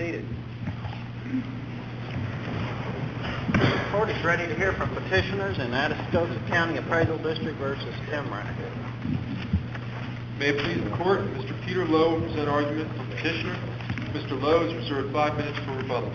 seated. The court is ready to hear from petitioners in Atascosa County Appraisal District versus Timrack. May it please the court, Mr. Peter Lowe will present argument for petitioner. Mr. Lowe is reserved 5 minutes for rebuttal.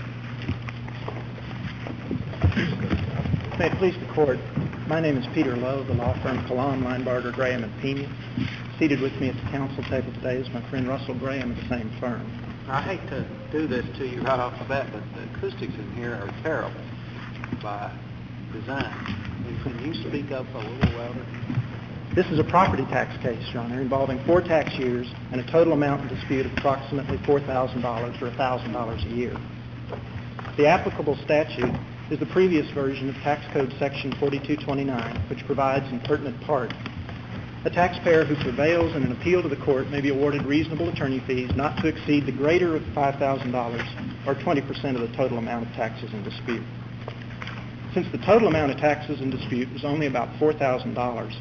May it please the court, my name is Peter Lowe, the law firm Kalam, Linebarger, Graham, and Pena. Seated with me at the council table today is my friend Russell Graham of the same firm. I hate to do this to you right off the bat, but the acoustics in here are terrible by design. Can you speak up a little louder? This is a property tax case, Your Honor, involving 4 tax years and a total amount in dispute of approximately $4,000 or $1,000 a year. The applicable statute is the previous version of Tax Code Section 4229, which provides in pertinent part, a taxpayer who prevails in an appeal to the court may be awarded reasonable attorney fees not to exceed the greater of $5,000 or 20% of the total amount of taxes in dispute. Since the total amount of taxes in dispute is only about $4,000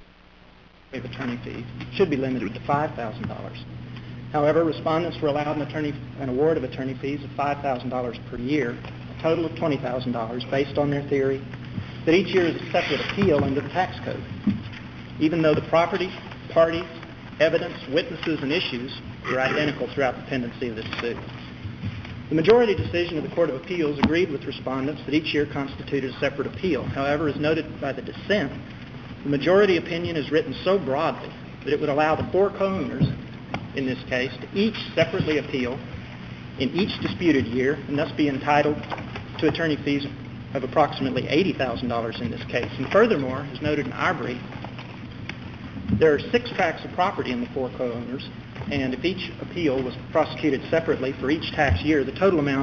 of attorney fees, it should be limited to $5,000. However, respondents were allowed an award of attorney fees of $5,000 per year, a total of $20,000 based on their theory that each year is a separate appeal under the tax code, even though the property, parties, evidence, witnesses, and issues were identical throughout the pendency of this suit. The majority decision of the Court of Appeals agreed with respondents that each year constituted a separate appeal. However, as noted by the dissent, the majority opinion is written so broadly that it would allow the 4 co-owners in this case to each separately appeal in each disputed year and thus be entitled to attorney fees of approximately $80,000 in this case. And furthermore, as noted in our brief, there are 6 tracts of property in the 4 co-owners, and if each appeal was prosecuted separately for each tax year, the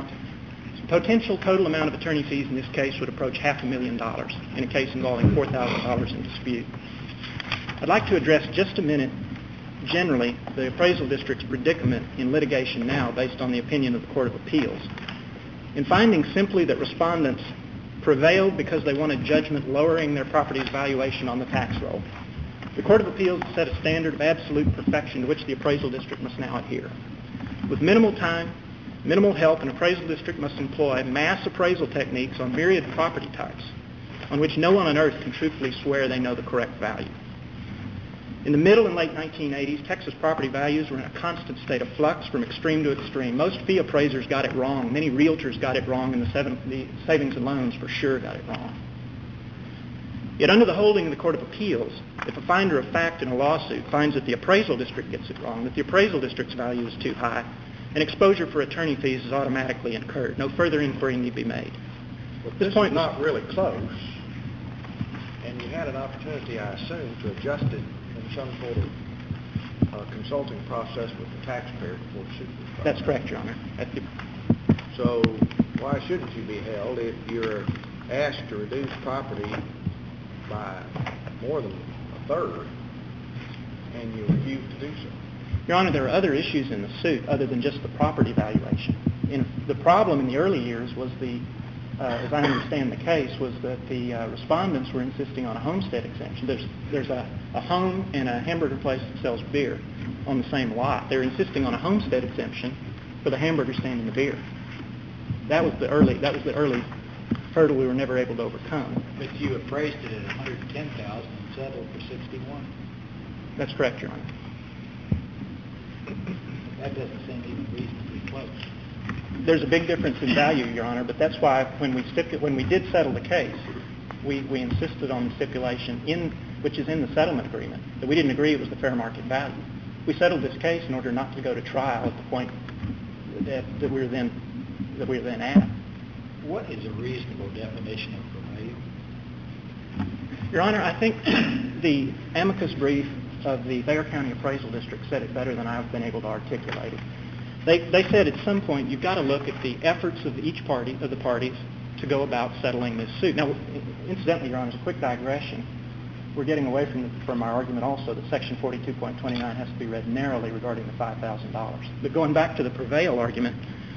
potential total amount of attorney fees in this case would approach $500,000 in a case involving $4,000 in dispute. I'd like to address just a minute generally the appraisal district's predicament in litigation now based on the opinion of the Court of Appeals. In finding simply that respondents prevailed because they wanted judgment lowering their property's valuation on the tax roll, the Court of Appeals has set a standard of absolute perfection to which the appraisal district must now adhere. With minimal time, minimal help, an appraisal district must employ mass appraisal techniques on myriad property types on which no one on earth can truthfully swear they know the correct value. In the middle and late 1980s, Texas property values were in a constant state of flux from extreme to extreme. Most fee appraisers got it wrong. Many realtors got it wrong, and the savings and loans for sure got it wrong. Yet under the holding of the Court of Appeals, if a finder of fact in a lawsuit finds that the appraisal district gets it wrong, that the appraisal district's value is too high, an exposure for attorney fees is automatically incurred. No further inquiry need be made. Well, this point is not really close, and you had an opportunity, I assume, to adjust it in some sort of consulting process with the taxpayer before the suit was filed. That's correct, Your Honor. So why shouldn't you be held if you're asked to reduce property by more than a third and you refuse to do so? Your Honor, there are other issues in the suit other than just the property valuation. The problem in the early years was as I understand the case, was that the respondents were insisting on a homestead exemption. There's a home and a hamburger place that sells beer on the same lot. They're insisting on a homestead exemption for the hamburger stand and the beer. That was the early hurdle we were never able to overcome. But you appraised it at $110,000 and settled for $61,000. That's correct, Your Honor. That doesn't seem even reasonably close. There's a big difference in value, Your Honor, but that's why when we did settle the case, we insisted on the stipulation which is in the settlement agreement that we didn't agree it was the fair market value. We settled this case in order not to go to trial at the point that we were then at. What is a reasonable definition of prevail? Your Honor, I think the amicus brief of the Bexar County Appraisal District said it better than I've been able to articulate it. They said at some point you've got to look at the efforts of each party, of the parties, to go about settling this suit. Now, incidentally, Your Honor, as a quick digression, we're getting away from our argument also that Section 42.29 has to be read narrowly regarding the $5,000. But going back to the prevail argument,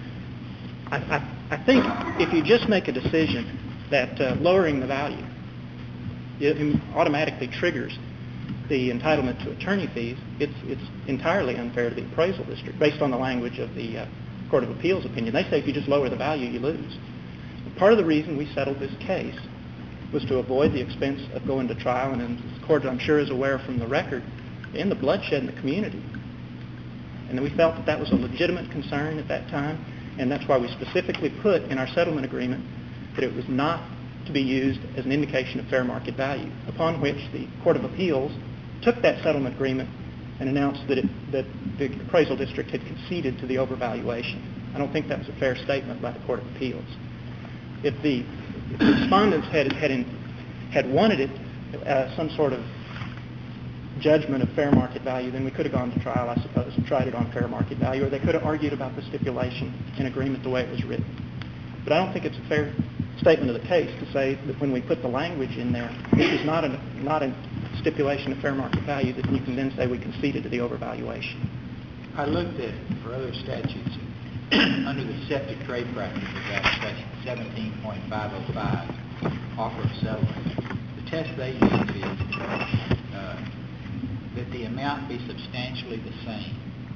I think if you just make a decision that lowering the value it automatically triggers the entitlement to attorney fees, it's entirely unfair to the appraisal district based on the language of the Court of Appeals opinion. They say if you just lower the value, you lose. Part of the reason we settled this case was to avoid the expense of going to trial, and as the court, I'm sure, is aware from the record, and the bloodshed in the community. And we felt that was a legitimate concern at that time, and that's why we specifically put in our settlement agreement that it was not to be used as an indication of fair market value, upon which the Court of Appeals took that settlement agreement and announced that the appraisal district had conceded to the overvaluation. I don't think that was a fair statement by the Court of Appeals. If the respondents had wanted it, some sort of judgment of fair market value, then we could have gone to trial, I suppose, and tried it on fair market value, or they could have argued about the stipulation in agreement the way it was written. But I don't think it's a fair statement of the case to say that when we put the language in there, this is not a stipulation of fair market value, that you can then say we conceded to the overvaluation. I looked at, for other statutes, under the Deceptive Trade Practices Act, section 17.505, offer of settlement, the test they use is that the amount be substantially the same.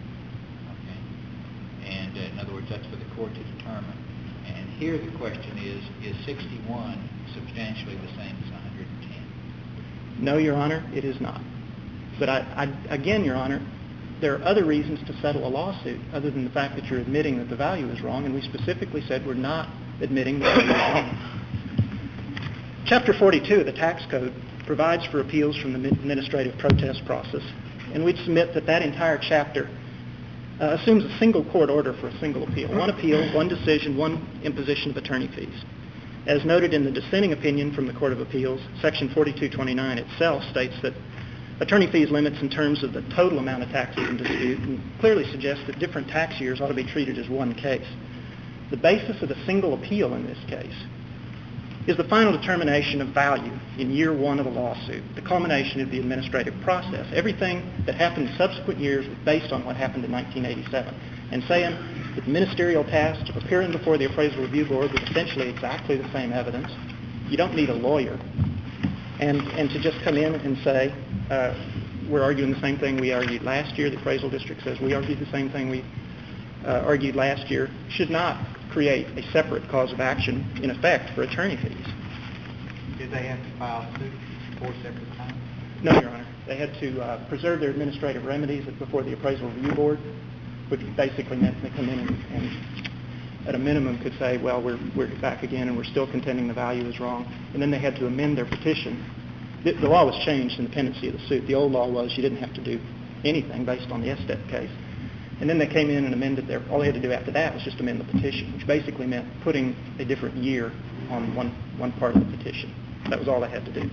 Okay? And in other words, that's for the court to determine. And here the question is 61 substantially the same as 110? No, Your Honor, it is not. But again, Your Honor, there are other reasons to settle a lawsuit other than the fact that you're admitting that the value is wrong, and we specifically said we're not admitting the value is wrong. Chapter 42 of the tax code provides for appeals from the administrative protest process, and we'd submit that that entire chapter assumes a single court order for a single appeal. One appeal, one decision, one imposition of attorney fees. As noted in the dissenting opinion from the Court of Appeals, Section 4229 itself states that attorney fees limits in terms of the total amount of taxes in dispute, and clearly suggests that different tax years ought to be treated as one case. The basis of the single appeal in this case is the final determination of value in year one of the lawsuit, the culmination of the administrative process. Everything that happened in subsequent years was based on what happened in 1987. And saying that the ministerial task of appearing before the Appraisal Review Board with essentially exactly the same evidence, you don't need a lawyer. And to just come in and say, we're arguing the same thing we argued last year, the appraisal district says we argued the same thing we argued last year, should not create a separate cause of action, in effect, for attorney fees. Did they have to file suit 4 separate times? No, Your Honor. They had to preserve their administrative remedies before the Appraisal Review Board, which basically meant they come in and at a minimum could say, well, we're back again and we're still contending the value is wrong. And then they had to amend their petition. The law was changed in the pendency of the suit. The old law was you didn't have to do anything based on the Estep case. And then they came in and amended all they had to do after that was just amend the petition, which basically meant putting a different year on one part of the petition. That was all they had to do.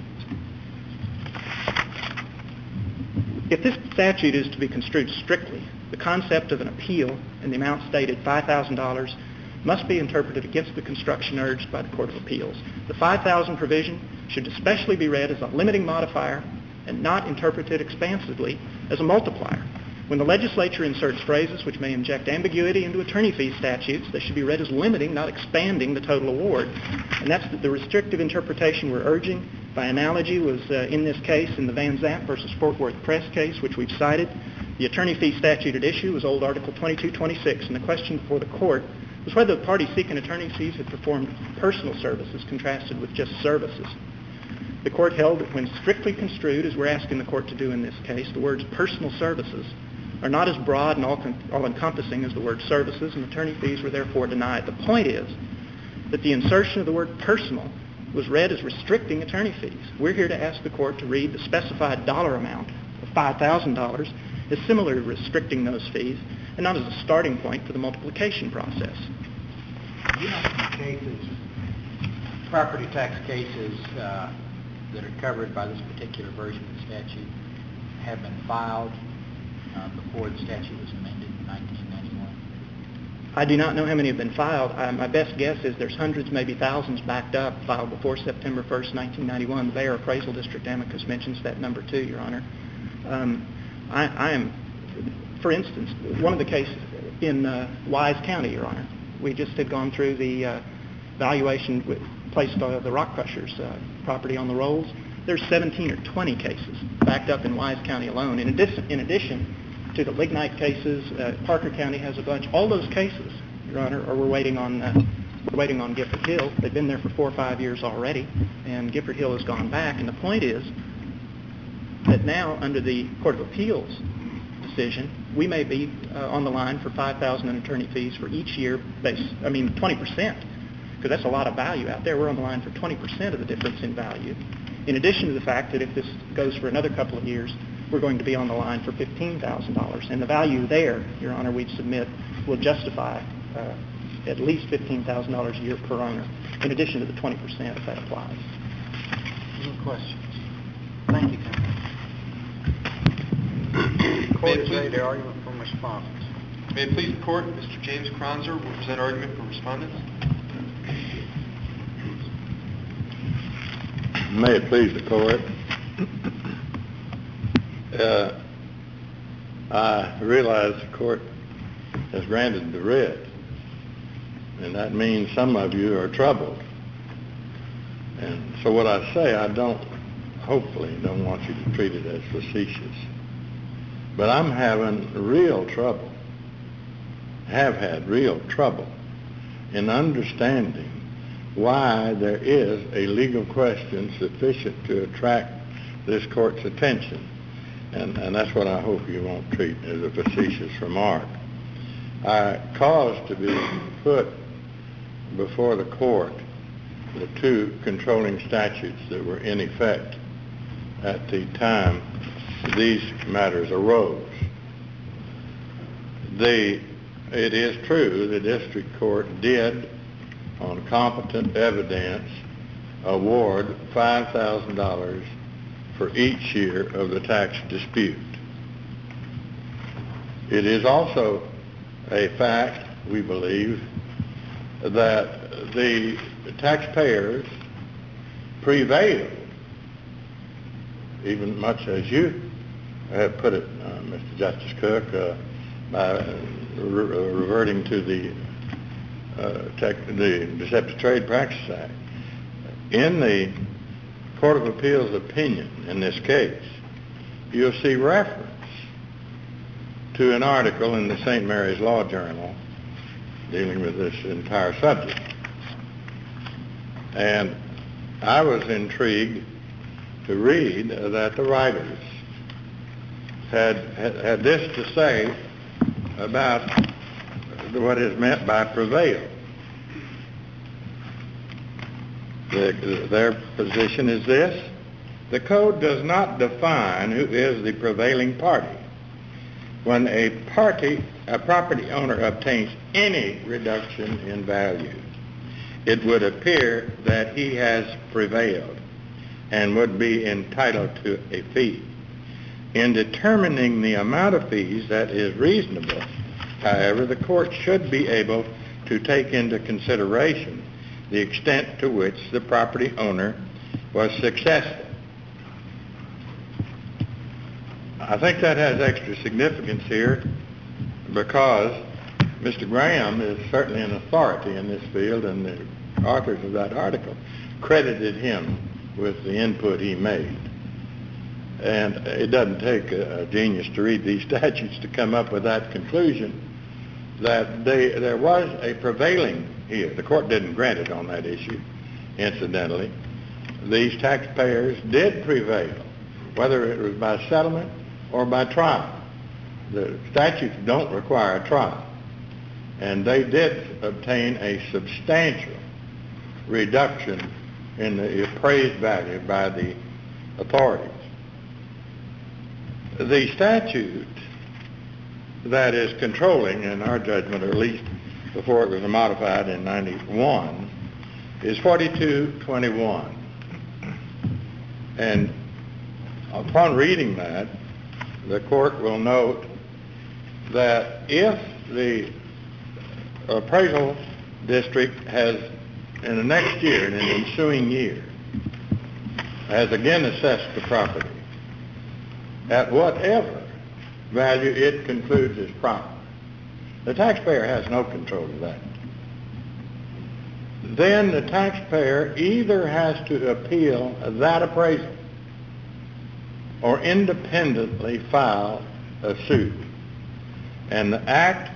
If this statute is to be construed strictly, the concept of an appeal and the amount stated, $5,000, must be interpreted against the construction urged by the Court of Appeals. The $5,000 provision should especially be read as a limiting modifier and not interpreted expansively as a multiplier. When the legislature inserts phrases which may inject ambiguity into attorney fee statutes, they should be read as limiting, not expanding the total award. And that's the restrictive interpretation we're urging. By analogy was in this case in the Van Zandt versus Fort Worth Press case, which we've cited. The attorney fee statute at issue was old Article 2226, and the question before the court was whether the party seeking attorney fees had performed personal services contrasted with just services. The court held that when strictly construed, as we're asking the court to do in this case, the words personal services are not as broad and all-encompassing as the word services, and attorney fees were therefore denied. The point is that the insertion of the word personal was read as restricting attorney fees. We're here to ask the court to read the specified dollar amount of $5,000 as similarly restricting those fees and not as a starting point for the multiplication process. You know some cases, property tax cases that are covered by this particular version of the statute have been filed before the statute was amended in 1991? I do not know how many have been filed. My best guess is there's hundreds, maybe thousands backed up, filed before September 1st, 1991. The Bayer Appraisal District amicus mentions that number too, Your Honor. I am, for instance, one of the cases in Wise County, Your Honor. We just had gone through the valuation placed on the Rock Crushers property on the rolls. There's 17 or 20 cases backed up in Wise County alone. In addition to the Lignite cases. Parker County has a bunch. All those cases, Your Honor, we're waiting on Gifford Hill. They've been there for 4 or 5 years already, and Gifford Hill has gone back. And the point is that now, under the Court of Appeals decision, we may be on the line for $5,000 in attorney fees for each year. 20%, because that's a lot of value out there. We're on the line for 20% of the difference in value. In addition to the fact that if this goes for another couple of years, we're going to be on the line for $15,000. And the value there, Your Honor, we'd submit will justify at least $15,000 a year per owner, in addition to the 20% if that applies. Any questions? Thank you, counsel. Court is ready to argument from respondents. May it please the Court, Mr. James Kronzer will present argument for respondents. May it please the Court. I realize the Court has granted the writ, and that means some of you are troubled. And so what I say, hopefully don't want you to treat it as facetious. But I'm having real trouble, have had real trouble in understanding why there is a legal question sufficient to attract this Court's attention. And that's what I hope you won't treat as a facetious remark. I caused to be put before the Court the 2 controlling statutes that were in effect at the time these matters arose. It is true the District Court did, on competent evidence, award $5,000 for each year of the tax dispute. It is also a fact, we believe, that the taxpayers prevailed, even much as you have put it, Mr. Justice Cook, by reverting to the Deceptive Trade Practices Act. In the Court of Appeals opinion in this case, you'll see reference to an article in the St. Mary's Law Journal dealing with this entire subject. And I was intrigued to read that the writers had this to say about what is meant by prevail. Their position is this: the code does not define who is the prevailing party. When a property owner obtains any reduction in value, it would appear that he has prevailed and would be entitled to a fee. In determining the amount of fees that is reasonable, however, the court should be able to take into consideration the extent to which the property owner was successful. I think that has extra significance here because Mr. Graham is certainly an authority in this field, and the authors of that article credited him with the input he made. And it doesn't take a genius to read these statutes to come up with that conclusion, that there was a prevailing here. The court didn't grant it on that issue, incidentally. These taxpayers did prevail, whether it was by settlement or by trial. The statutes don't require a trial. And they did obtain a substantial reduction in the appraised value by the authorities. The statute that is controlling, in our judgment, or at least before it was modified in 91, is 4221. And upon reading that, the court will note that if the appraisal district has, in the next year, in an ensuing year, has again assessed the property at whatever value it concludes is proper, the taxpayer has no control of that. Then the taxpayer either has to appeal that appraisal or independently file a suit And the Act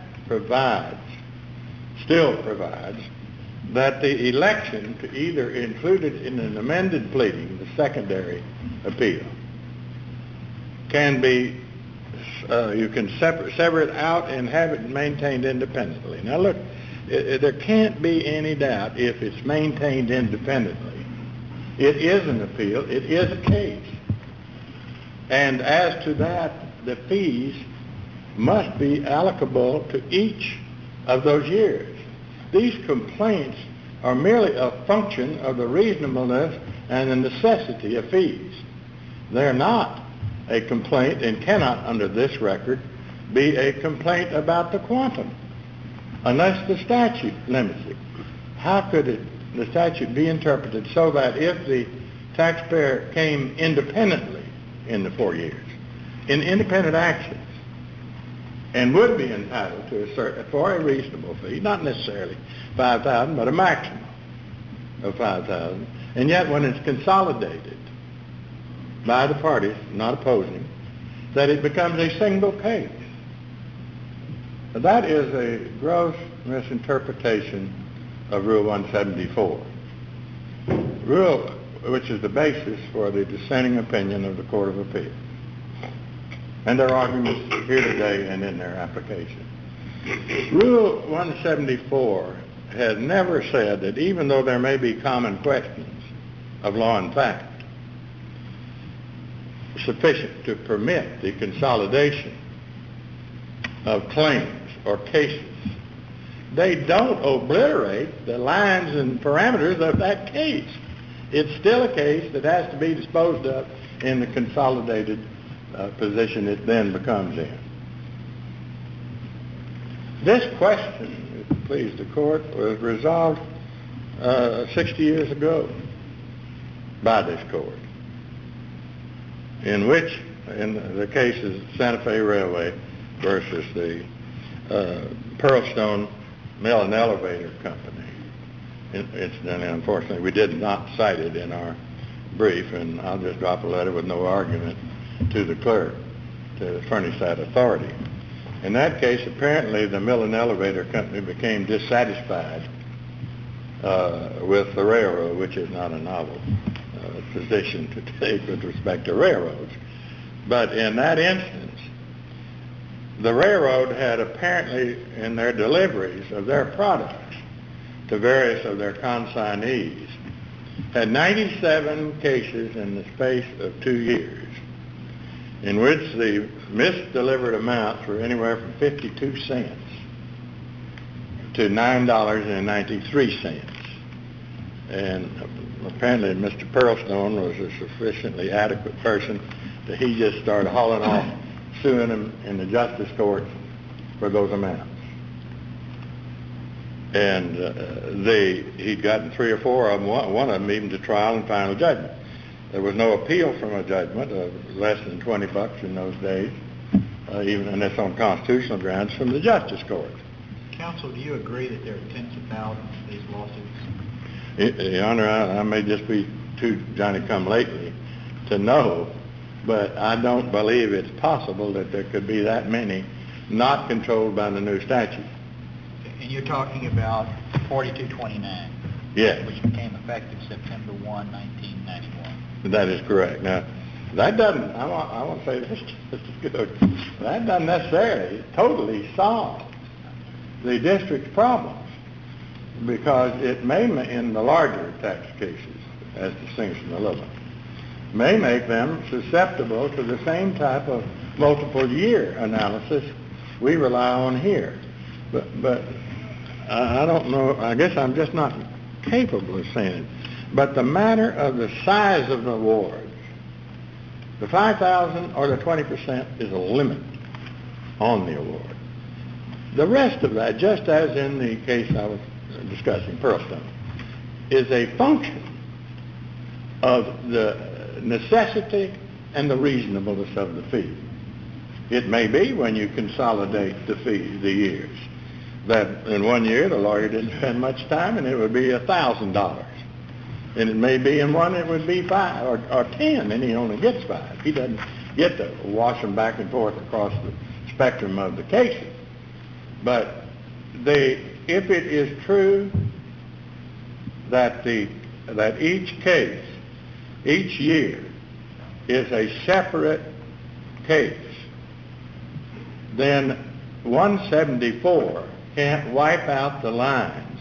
still provides, that the election to either include it in an amended pleading, the secondary appeal, can be, you can sever it out and have it maintained independently. Now look, there can't be any doubt if it's maintained independently. It is an appeal, it is a case. And as to that, the fees must be allocable to each of those years. These complaints are merely a function of the reasonableness and the necessity of fees. They're not a complaint, and cannot, under this record, be a complaint about the quantum, unless the statute limits it. How could the statute be interpreted so that if the taxpayer came independently in the 4 years, in independent actions, and would be entitled to for a reasonable fee, not necessarily $5,000, but a maximum of $5,000, and yet when it's consolidated by the parties not opposing, that it becomes a single case? That is a gross misinterpretation of Rule 174, rule which is the basis for the dissenting opinion of the Court of Appeals, and their arguments here today and in their application. Rule 174 has never said that even though there may be common questions of law and fact sufficient to permit the consolidation of claims or cases, they don't obliterate the lines and parameters of that case. It's still a case that has to be disposed of in the consolidated position it then becomes in. This question, if it please the court, was resolved 60 years ago by this court, in which, in the case of Santa Fe Railway versus the Pearlstone Mill and Elevator Company. Incidentally, unfortunately, we did not cite it in our brief, and I'll just drop a letter with no argument to the clerk to furnish that authority. In that case, apparently the Mill and Elevator Company became dissatisfied with the railroad, which is not a novel position to take with respect to railroads. But in that instance, the railroad had apparently, in their deliveries of their products to various of their consignees, had 97 cases in the space of 2 years, in which the misdelivered amounts were anywhere from 52 cents to $9.93. And apparently Mr. Pearlstone was a sufficiently adequate person that he just started hauling off, suing them in the justice court for those amounts. And he'd gotten 3 or 4 of them, one of them even to trial and final judgment. There was no appeal from a judgment of less than $20 in those days, even, and that's on constitutional grounds, from the justice court. Counsel, do you agree that there are tens of thousands of these lawsuits? Your Honor, I may just be too Johnny-come-lately to know, but I don't believe it's possible that there could be that many not controlled by the new statute. And you're talking about 4229? Yes. Which became effective September 1, 1991. That is correct. Now, that doesn't, I want to say this just as good, that doesn't necessarily totally solve the district's problems, because it may, in the larger tax cases, as distinguished from the little ones, may make them susceptible to the same type of multiple year analysis we rely on here. But I don't know, I guess I'm just not capable of saying it. But the matter of the size of the awards, the 5,000 or the 20% is a limit on the award. The rest of that, just as in the case I was discussing, Pearlstone, is a function of the necessity and the reasonableness of the fee. It may be, when you consolidate the fee, the years, that in 1 year the lawyer didn't spend much time and it would be $1,000. And it may be in one it would be 5 or 10, and he only gets 5. He doesn't get to wash them back and forth across the spectrum of the cases. But if it is true that each case, each year, is a separate case, then 174 can't wipe out the lines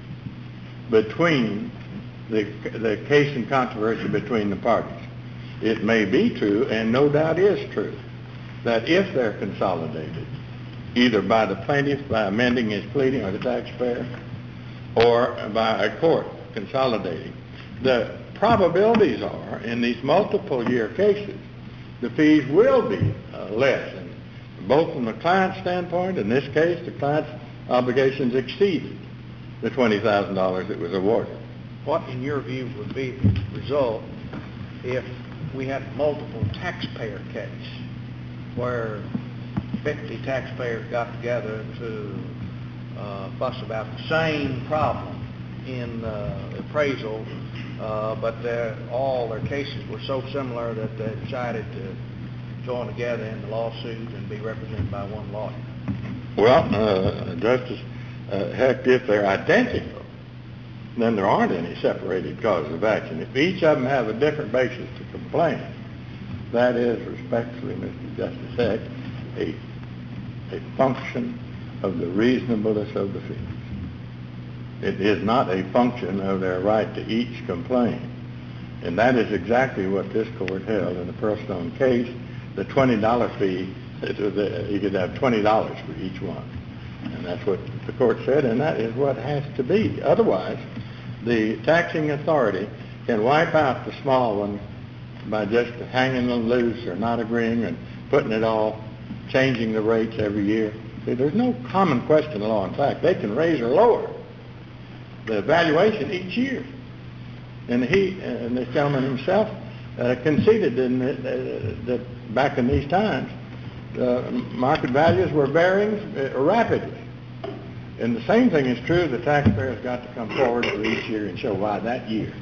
between the case in controversy between the parties. It may be true, and no doubt is true, that if they're consolidated, either by the plaintiff by amending his pleading or the taxpayer, or by a court consolidating, the probabilities are in these multiple year cases the fees will be less, and both from the client's standpoint, in this case the client's obligations exceeded the $20,000 that was awarded. What, in your view, would be the result if we had a multiple taxpayer case where 50 taxpayers got together to fuss about the same problem in appraisal, but all their cases were so similar that they decided to join together in the lawsuit and be represented by one lawyer? Well, Justice, heck, if they're identical, then there aren't any separated causes of action. If each of them have a different basis to complain, that is, respectfully, Mr. Justice Heck, a function of the reasonableness of the fees. It is not a function of their right to each complain. And that is exactly what this court held in the Pearlstone case. The $20 fee, you could have $20 for each one. And that's what the court said, and that is what has to be. Otherwise, the taxing authority can wipe out the small one by just hanging them loose or not agreeing and putting it all, changing the rates every year. See, there's no common question law. In fact, they can raise or lower the valuation each year. And this gentleman himself conceded that back in these times, market values were varying rapidly. And the same thing is true. The taxpayer's got to come forward for each year and show why that year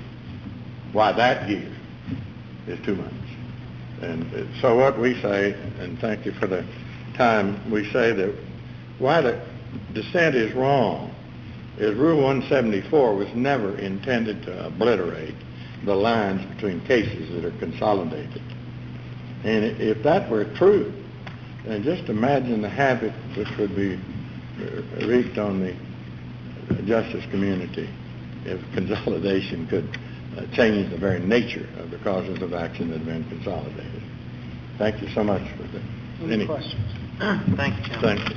is too much. And so what we say, and thank you for the time, we say that why the dissent is wrong is Rule 174 was never intended to obliterate the lines between cases that are consolidated. And if that were true, then just imagine the havoc which would be wreaked on the justice community if consolidation could change the very nature of the causes of action that have been consolidated. Thank you so much for Any questions? Thank you, Chairman. Thank you.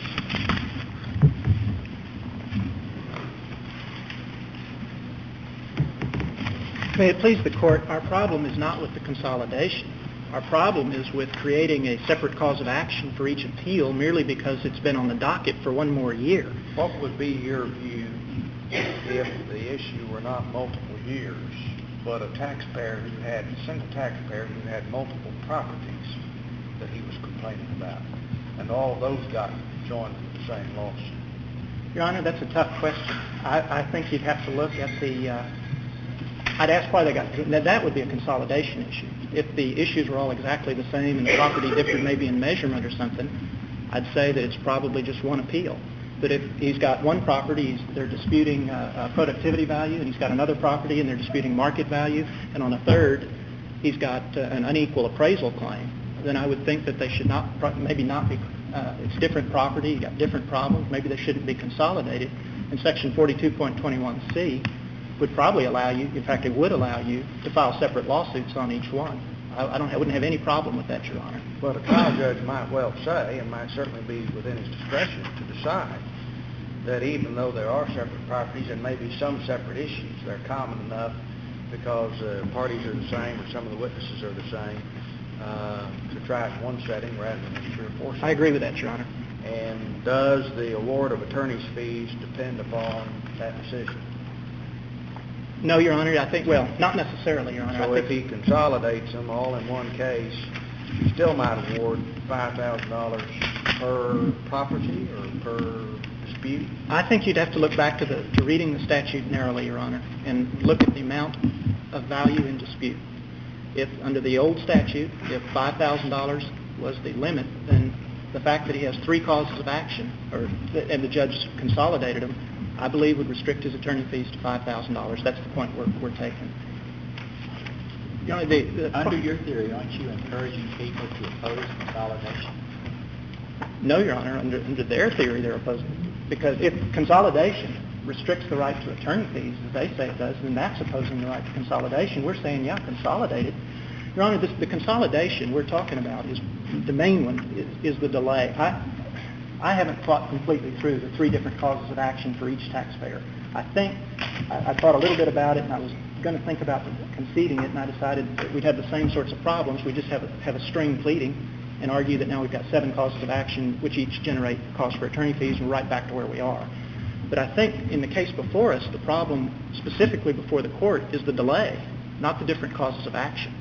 May it please the Court, our problem is not with the consolidation. Our problem is with creating a separate cause of action for each appeal merely because it's been on the docket for one more year. What would be your view if the issue were not multiple years, but a single taxpayer who had multiple properties that he was complaining about, and all those got joined in the same lawsuit? Your Honor, that's a tough question. I think you'd have to look at I'd ask why they got... That would be a consolidation issue. If the issues were all exactly the same and the property differed maybe in measurement or something, I'd say that it's probably just one appeal. But if he's got one property, they're disputing productivity value, and he's got another property and they're disputing market value, and on a third, he's got an unequal appraisal claim, then I would think that they should maybe not be... it's different property, you got different problems, maybe they shouldn't be consolidated. And Section 42.21c would probably allow you, in fact, it would allow you to file separate lawsuits on each one. I wouldn't have any problem with that, Your Honor. Well, the trial judge might well say, and might certainly be within his discretion to decide, that even though there are separate properties and maybe some separate issues, they're common enough because parties are the same or some of the witnesses are the same, to try it in one setting rather than in 3 or 4 settings. I agree with that, Your Honor. And does the award of attorney's fees depend upon that decision? No, Your Honor, I think, well, not necessarily, Your Honor. So if he consolidates them all in one case, he still might award $5,000 per property or per dispute? I think you'd have to look back to reading the statute narrowly, Your Honor, and look at the amount of value in dispute. If under the old statute, if $5,000 was the limit, then The fact that he has 3 causes of action, and the judge consolidated them, I believe would restrict his attorney fees to $5,000. That's the point we're taking. You know, Under your theory, aren't you encouraging people to oppose consolidation? No, Your Honor. Under their theory, they're opposing. Because if consolidation restricts the right to attorney fees, as they say it does, then that's opposing the right to consolidation. We're saying, yeah, consolidate it. Your Honor, the consolidation we're talking about is the main one is the delay. I haven't thought completely through the 3 different causes of action for each taxpayer. I thought a little bit about it, and I was going to think about conceding it, and I decided that we'd have the same sorts of problems. We just have a string pleading and argue that now we've got 7 causes of action, which each generate costs for attorney fees, and we're right back to where we are. But I think in the case before us, the problem specifically before the court is the delay, not the different causes of action.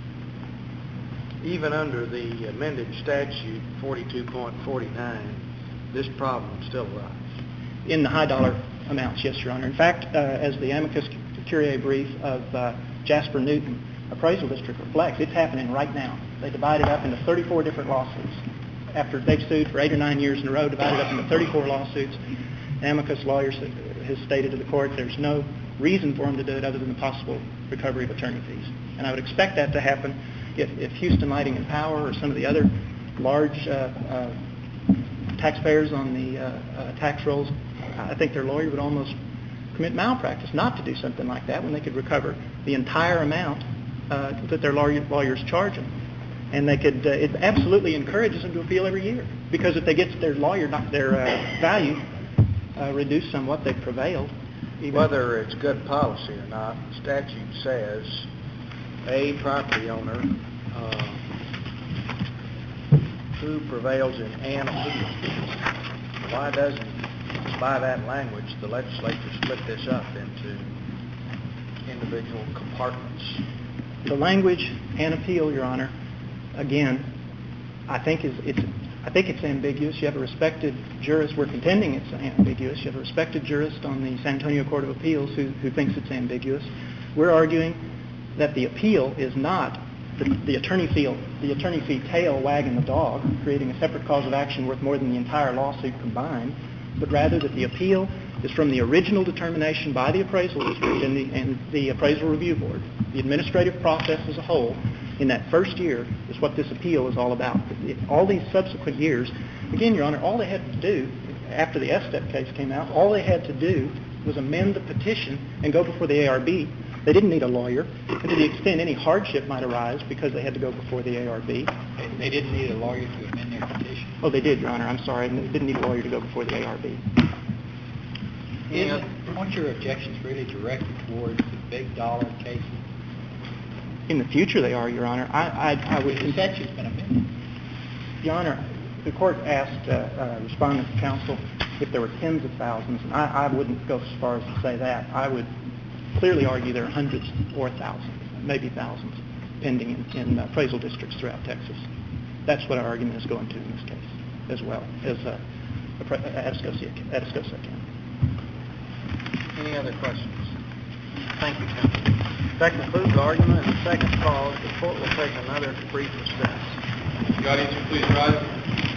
Even under the amended statute 42.49, this problem still arises. In the high dollar amounts, yes, Your Honor. In fact, as the amicus curiae brief of Jasper Newton Appraisal District reflects, it's happening right now. They divided up into 34 different lawsuits. After they've sued for 8 or 9 years in a row, divided up into 34 lawsuits. Amicus lawyers has stated to the court there's no reason for them to do it other than the possible recovery of attorney fees. And I would expect that to happen if Houston Lighting and Power or some of the other large taxpayers on the tax rolls, I think their lawyer would almost commit malpractice not to do something like that when they could recover the entire amount that their lawyers charge them. And they could, it absolutely encourages them to appeal every year, because if they get their value reduced somewhat, they've prevailed. Whether it's good policy or not, the statute says a property owner who prevails in an appeal. Why doesn't, by that language, the legislature split this up into individual compartments? The language and appeal, Your Honor, again, I think it's ambiguous. You have a respected jurist. We're contending it's ambiguous. You have a respected jurist on the San Antonio Court of Appeals who thinks it's ambiguous. We're arguing that the appeal is not the attorney fee tail wagging the dog, creating a separate cause of action worth more than the entire lawsuit combined, but rather that the appeal is from the original determination by the appraisal district and the appraisal review board. The administrative process as a whole in that first year is what this appeal is all about. All these subsequent years, again, Your Honor, all they had to do after the S-Step case came out, all they had to do was amend the petition and go before the ARB. They didn't need a lawyer, and to the extent any hardship might arise because they had to go before the ARB. They didn't need a lawyer to amend their petition? Oh, they did, Your Honor. I'm sorry. They didn't need a lawyer to go before the ARB. Aren't your objections really directed towards the big dollar cases? In the future they are, Your Honor. I would... The statute's been amended. Your Honor, the court asked respondent counsel if there were tens of thousands, and I wouldn't go as far as to say that. I would clearly argue there are hundreds or thousands, maybe thousands, pending in appraisal districts throughout Texas. That's what our argument is going to in this case, as well as Atascosa County. Any other questions? Thank you, counsel. That concludes the argument in the second cause. The court will take another brief recess. The audience will please rise.